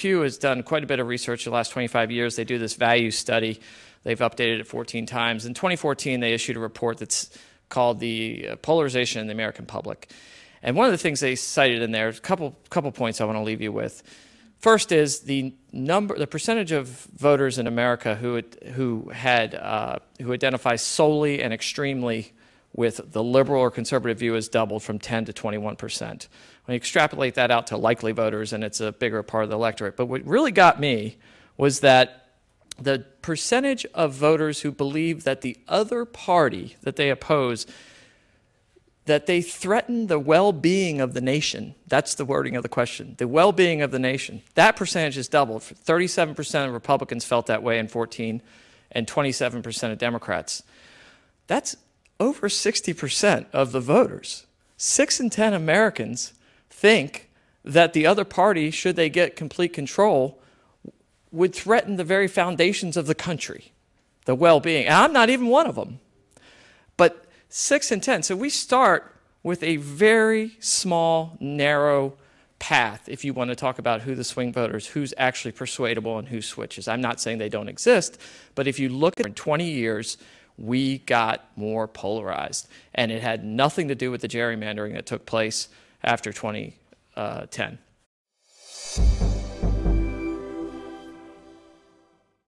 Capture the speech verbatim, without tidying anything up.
Pew has done quite a bit of research the last twenty-five years. They do this value study. They've updated it fourteen times. In twenty fourteen, they issued a report that's called the Polarization in the American Public. And one of the things they cited in there, a couple, couple points I want to leave you with. First is the number, the percentage of voters in America who, who, had, uh, who identify solely and extremely with the liberal or conservative view has doubled from ten to twenty-one percent. When you extrapolate that out to likely voters, and it's a bigger part of the electorate. But what really got me was that the percentage of voters who believe that the other party that they oppose, that they threaten the well-being of the nation, that's the wording of the question, the well-being of the nation, that percentage has doubled. thirty-seven percent of Republicans felt that way in fourteen, and twenty-seven percent of Democrats. That's over sixty percent of the voters. Six in ten Americans think that the other party, should they get complete control, would threaten the very foundations of the country, the well-being. And I'm not even one of them. But six in ten. So we start with a very small, narrow path if you want to talk about who the swing voters, who's actually persuadable and who switches. I'm not saying they don't exist, but if you look at in twenty years, we got more polarized. And it had nothing to do with the gerrymandering that took place after twenty ten.